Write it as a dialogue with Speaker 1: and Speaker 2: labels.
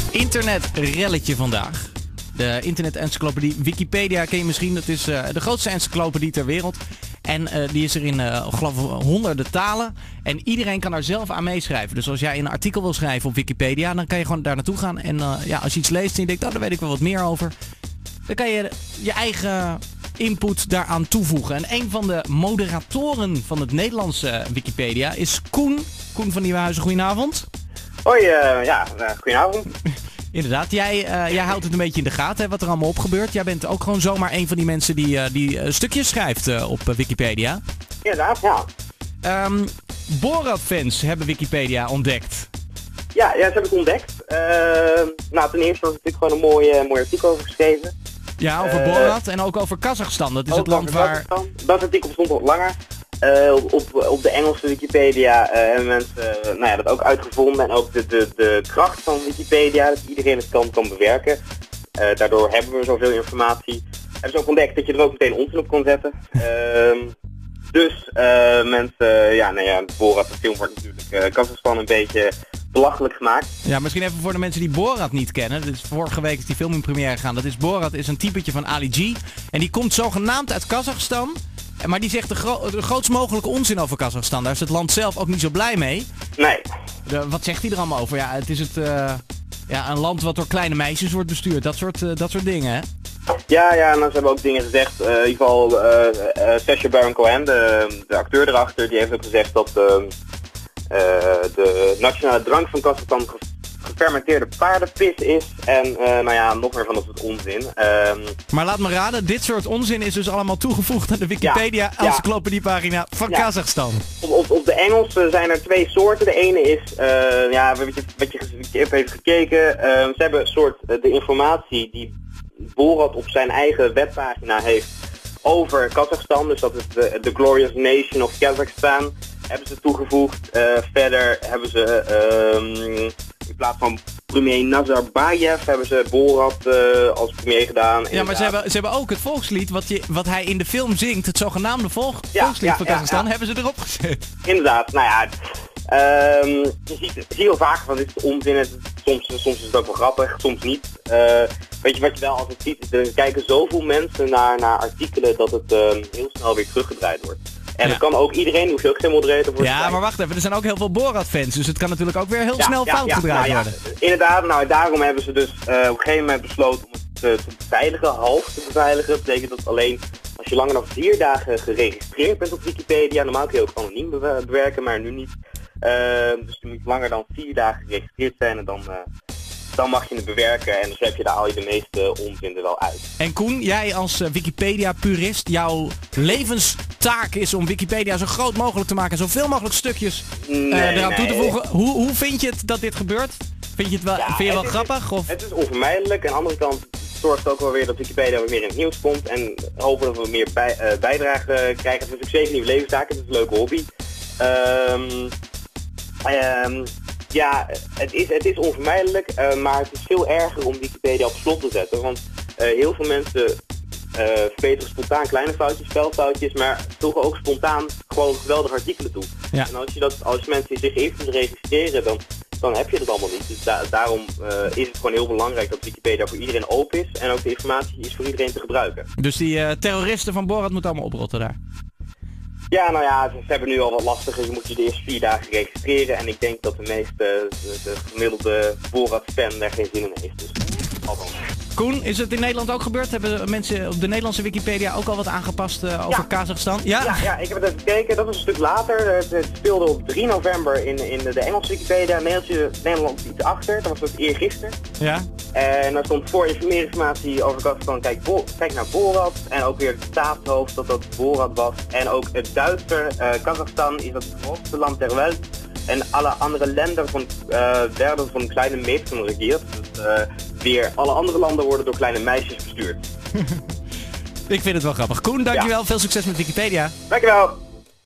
Speaker 1: internetrelletje vandaag. De internet-encyclopedie Wikipedia ken je misschien. Dat is de grootste encyclopedie ter wereld. En die is er in, geloof ik, honderden talen. En iedereen kan daar zelf aan meeschrijven. Dus als jij een artikel wil schrijven op Wikipedia, dan kan je gewoon daar naartoe gaan. En als je iets leest en je denkt, daar weet ik wel wat meer over. Dan kan je je eigen input daaraan toevoegen. En een van de moderatoren van het Nederlandse Wikipedia is Koen. Koen van Nieuwenhuizen, goedenavond.
Speaker 2: Hoi, goedenavond.
Speaker 1: Inderdaad, jij houdt het een beetje in de gaten, hè, wat er allemaal op gebeurt. Jij bent ook gewoon zomaar een van die mensen die stukjes schrijft op Wikipedia.
Speaker 2: Inderdaad, ja.
Speaker 1: Borat-fans hebben Wikipedia ontdekt.
Speaker 2: Ja, dat heb ik ontdekt. Ten eerste was ik gewoon een mooi artikel over geschreven.
Speaker 1: Ja, over Borat en ook over Kazachstan. Dat is het land waar...
Speaker 2: Dat artikel stond wat langer. Op de Engelse Wikipedia hebben mensen dat ook uitgevonden. En ook de kracht van Wikipedia, dat iedereen het kan bewerken. Daardoor hebben we zoveel informatie. Hebben ze ook ontdekt dat je er ook meteen onzin op kon zetten. Borat, de film, wordt natuurlijk Kazachstan een beetje belachelijk gemaakt.
Speaker 1: Ja, misschien even voor de mensen die Borat niet kennen. Dus vorige week is die film in première gegaan. Borat is een typetje van Ali G. En die komt zogenaamd uit Kazachstan. Maar die zegt de grootst mogelijke onzin over Kazachstan. Daar is het land zelf ook niet zo blij mee.
Speaker 2: Nee.
Speaker 1: Wat zegt hij er allemaal over? Ja, het is een land wat door kleine meisjes wordt bestuurd. Dat soort dingen, hè?
Speaker 2: Ja, ze hebben ook dingen gezegd. In ieder geval Sacha Baron Cohen, de acteur erachter, die heeft ook gezegd dat de nationale drank van Kazachstan gefermenteerde paardenpis is. En nog meer van dat soort onzin.
Speaker 1: Maar laat me raden, dit soort onzin is dus allemaal toegevoegd aan de Wikipedia-encyclopediepagina van Kazachstan.
Speaker 2: Op de Engels zijn er twee soorten. De ene is, je hebt even gekeken, ze hebben een soort de informatie die Borat op zijn eigen webpagina heeft over Kazachstan. Dus dat is The Glorious Nation of Kazakhstan. Hebben ze toegevoegd. Verder hebben ze in plaats van premier Nazarbayev hebben ze Borat als premier gedaan.
Speaker 1: Ja, maar ze hebben ook het volkslied wat hij in de film zingt, het zogenaamde volkslied van Kazachstan, hebben ze erop gezet.
Speaker 2: Inderdaad, je ziet heel vaak van dit is onzin. Soms is het ook wel grappig, soms niet. Weet je wat je wel altijd ziet? Er kijken zoveel mensen naar artikelen dat het heel snel weer teruggedraaid wordt. En dat kan ook iedereen, hoef je ook geen moderator voor te zijn.
Speaker 1: Maar wacht even, er zijn ook heel veel Borat-fans, dus het kan natuurlijk ook weer heel snel fout gedraaid worden.
Speaker 2: Inderdaad, daarom hebben ze dus op een gegeven moment besloten om het te beveiligen, half te beveiligen. Dat betekent dat alleen als je langer dan 4 dagen geregistreerd bent op Wikipedia, normaal kun je ook anoniem bewerken, maar nu niet. Dus je moet langer dan 4 dagen geregistreerd zijn en dan mag je het bewerken en dus heb je daar al je de meeste onzin er wel uit.
Speaker 1: En Koen, jij als Wikipedia-purist, jouw levenstaak is om Wikipedia zo groot mogelijk te maken, zoveel mogelijk stukjes eraan toe te voegen. Hoe vind je het dat dit gebeurt? Vind je het wel grappig? Of?
Speaker 2: Het is onvermijdelijk. Aan de andere kant zorgt het ook wel weer dat Wikipedia weer meer in het nieuws komt en hopen dat we meer bijdrage krijgen. Het is ook zeker een nieuwe levenstaak, het is een leuke hobby. Het is onvermijdelijk, maar het is veel erger om Wikipedia op slot te zetten, want heel veel mensen verbeteren spontaan kleine foutjes, spelfoutjes, maar voegen ook spontaan gewoon geweldige artikelen toe. Ja. En als mensen zich eerst registreren, dan heb je dat allemaal niet. Dus daarom is het gewoon heel belangrijk dat Wikipedia voor iedereen open is en ook de informatie is voor iedereen te gebruiken.
Speaker 1: Dus die terroristen van Borat moeten allemaal oprotten daar?
Speaker 2: Ja, ze hebben nu al wat lastiger. Je moet je de eerste 4 dagen registreren. En ik denk dat de gemiddelde Borat-fan daar geen zin in heeft. Dus althans.
Speaker 1: Koen, is het in Nederland ook gebeurd? Hebben mensen op de Nederlandse Wikipedia ook al wat aangepast over Kazachstan?
Speaker 2: Ja, ik heb het even gekeken. Dat was een stuk later. Het speelde op 3 november in de Engelse Wikipedia. Nederland iets achter. Dat was het eergisteren.
Speaker 1: Ja.
Speaker 2: En daar stond voor meer informatie over Kazachstan. Kijk naar Borat. En ook weer het staatshoofd dat Borat was. En ook het Duitser. Kazachstan is het grootste land ter wereld. En alle andere landen werden van kleine mädchen regeerd. Dus weer alle andere landen worden door kleine meisjes bestuurd.
Speaker 1: Ik vind het wel grappig. Koen, dankjewel. Veel succes met Wikipedia.
Speaker 2: Dankjewel.